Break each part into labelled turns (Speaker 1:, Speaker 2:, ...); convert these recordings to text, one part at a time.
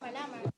Speaker 1: salamat.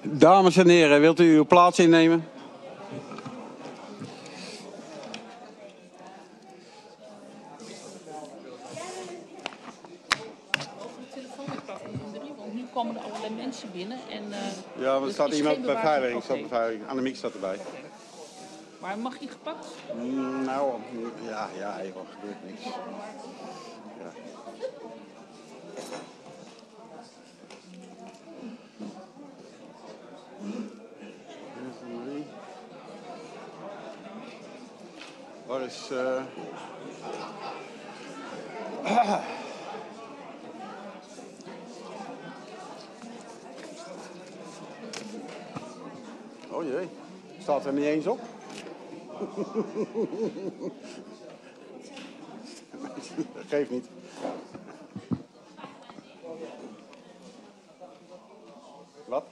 Speaker 1: Dames en heren, wilt u uw plaats innemen?
Speaker 2: Nu komen er allerlei mensen binnen. En,
Speaker 1: ja, er
Speaker 2: dus
Speaker 1: staat iemand bij beveiliging.
Speaker 2: Okay.
Speaker 1: Annemiek staat erbij.
Speaker 2: Maar mag die gepakt?
Speaker 1: Nou, ja, er gebeurt niks. Ja. Waar is... Oh jee, staat er niet eens op? Geeft niet. Wat?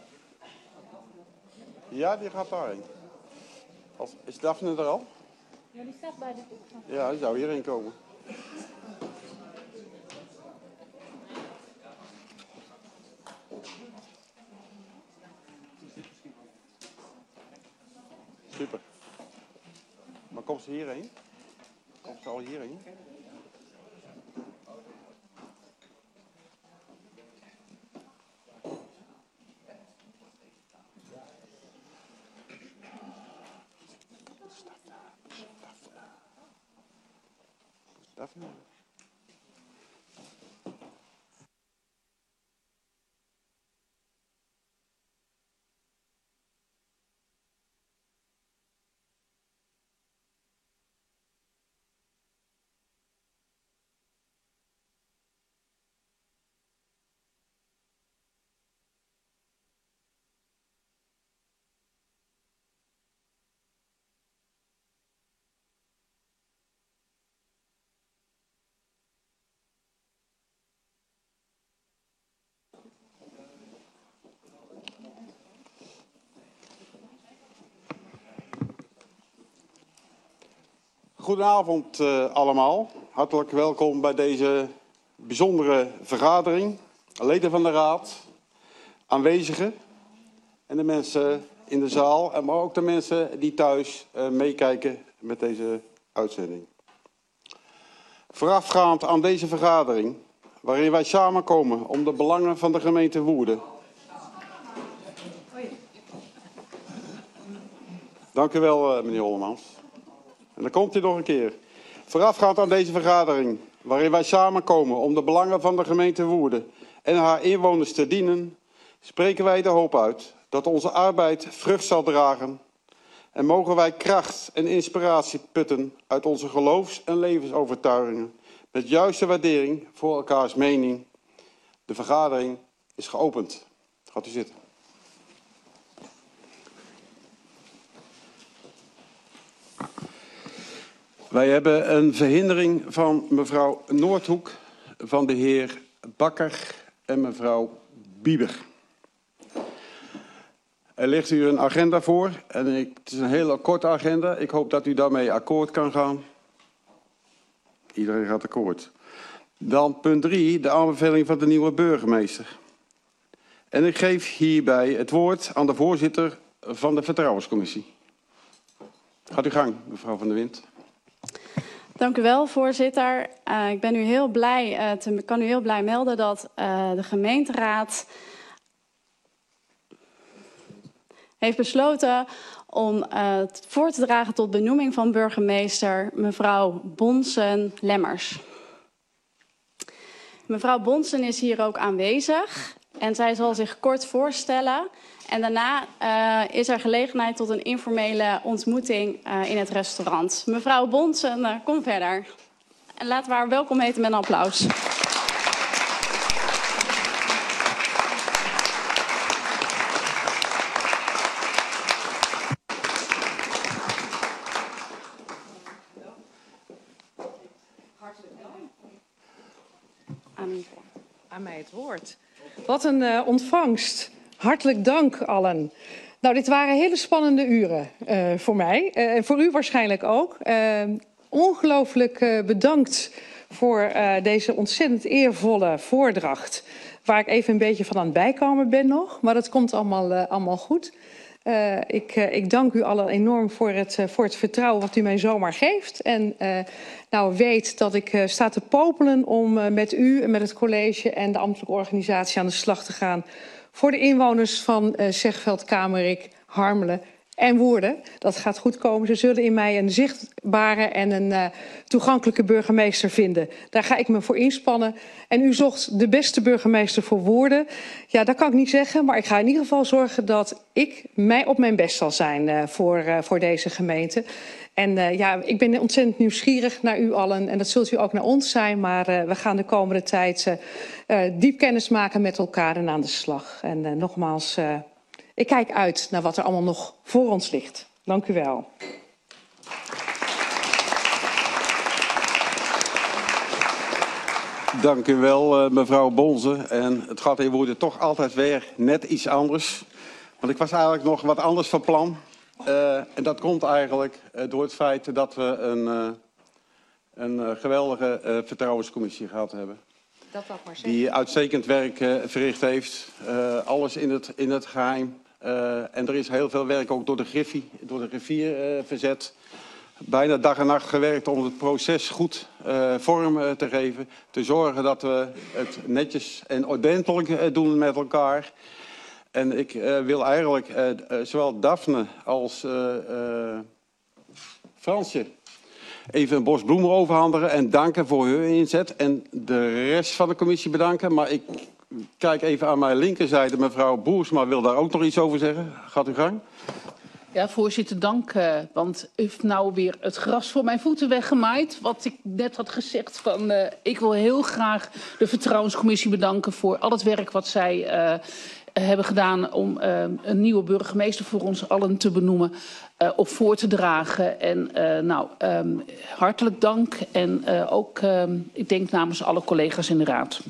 Speaker 1: Ja, die gaat daarheen. Is Daphne er al?
Speaker 3: Ja, die staat bij de...
Speaker 1: Ja, die zou hierheen komen. Super. Maar komt ze hierheen? Komt ze al hierheen? Daphne. Goedenavond allemaal. Hartelijk welkom bij deze bijzondere vergadering. Leden van de Raad, aanwezigen en de mensen in de zaal. Maar ook de mensen die thuis meekijken met deze uitzending. Voorafgaand aan deze vergadering, waarin wij samenkomen om de belangen van de gemeente Woerden. Dank u wel, meneer Hollemans. En dan komt hij nog een keer. Voorafgaand aan deze vergadering, waarin wij samenkomen om de belangen van de gemeente Woerden en haar inwoners te dienen, spreken wij de hoop uit dat onze arbeid vrucht zal dragen en mogen wij kracht en inspiratie putten uit onze geloofs- en levensovertuigingen met juiste waardering voor elkaars mening. De vergadering is geopend. Gaat u zitten. Wij hebben een verhindering van mevrouw Noordhoek, van de heer Bakker en mevrouw Bieber. Er ligt u een agenda voor en het is een hele korte agenda. Ik hoop dat u daarmee akkoord kan gaan. Iedereen gaat akkoord. Dan punt 3, de aanbeveling van de nieuwe burgemeester. En ik geef hierbij het woord aan de voorzitter van de Vertrouwenscommissie. Gaat u gang, mevrouw Van der Wind.
Speaker 3: Dank u wel, voorzitter. Ik ben u heel blij, kan u heel blij melden dat de gemeenteraad heeft besloten om voor te dragen tot benoeming van burgemeester mevrouw Bonsen-Lemmers. Mevrouw Bonsen is hier ook aanwezig en zij zal zich kort voorstellen. En daarna is er gelegenheid tot een informele ontmoeting in het restaurant. Mevrouw Bonsen, kom verder. En laten we haar welkom heten met een applaus.
Speaker 4: Hartelijk dank. Aan mij het woord. Wat een ontvangst. Hartelijk dank allen. Nou, dit waren hele spannende uren voor mij. En voor u waarschijnlijk ook. Ongelooflijk bedankt voor deze ontzettend eervolle voordracht. Waar ik even een beetje van aan het bijkomen ben nog. Maar dat komt allemaal goed. Ik dank u allen enorm voor het vertrouwen wat u mij zomaar geeft. En nou weet dat ik sta te popelen om met u en met het college en de ambtelijke organisatie aan de slag te gaan. Voor de inwoners van Zegveld, Kamerik, Harmelen en Woerden. Dat gaat goed komen. Ze zullen in mij een zichtbare en een toegankelijke burgemeester vinden. Daar ga ik me voor inspannen. En u zocht de beste burgemeester voor Woerden. Ja, dat kan ik niet zeggen. Maar ik ga in ieder geval zorgen dat ik mij op mijn best zal zijn voor deze gemeente. En ja, ik ben ontzettend nieuwsgierig naar u allen. En dat zult u ook naar ons zijn. Maar we gaan de komende tijd diep kennis maken met elkaar en aan de slag. En nogmaals... ik kijk uit naar wat er allemaal nog voor ons ligt. Dank u wel.
Speaker 1: Dank u wel, mevrouw Bonze. En het gaat in Woerden toch altijd weer net iets anders. Want ik was eigenlijk nog wat anders van plan. En dat komt eigenlijk door het feit dat we een geweldige vertrouwenscommissie gehad hebben.
Speaker 4: Dat wou ik maar zeggen.
Speaker 1: Die uitstekend werk verricht heeft. Alles in het geheim. En er is heel veel werk ook door de griffier verzet. Bijna dag en nacht gewerkt om het proces goed vorm te geven. Te zorgen dat we het netjes en ordentelijk doen met elkaar. En ik wil eigenlijk zowel Daphne als Fransje even een bos bloemen overhandigen en danken voor hun inzet. En de rest van de commissie bedanken. Maar ik kijk even aan mijn linkerzijde. Mevrouw Boersma wil daar ook nog iets over zeggen. Gaat u gang.
Speaker 2: Ja, voorzitter, dank. Want u heeft nou weer het gras voor mijn voeten weggemaaid. Wat ik net had gezegd van... ik wil heel graag de Vertrouwenscommissie bedanken voor al het werk wat zij... hebben gedaan om een nieuwe burgemeester voor ons allen te benoemen, op voor te dragen. En hartelijk dank en ook, ik denk namens alle collega's in de raad.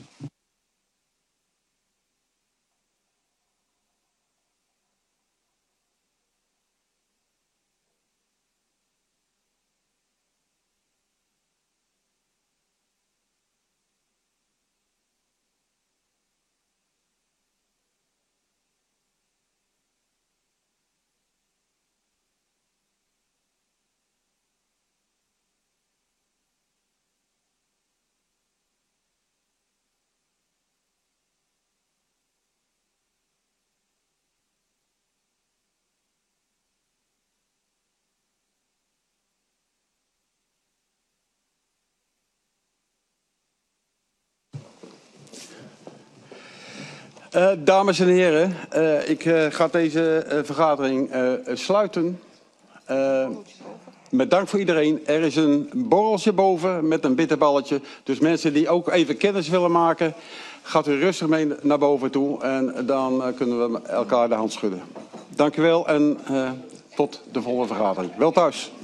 Speaker 1: Dames en heren, ik ga deze vergadering sluiten. Met dank voor iedereen. Er is een borreltje boven met een bitterballetje. Dus mensen die ook even kennis willen maken, gaat u rustig mee naar boven toe. En dan kunnen we elkaar de hand schudden. Dank u wel en tot de volgende vergadering. Wel thuis.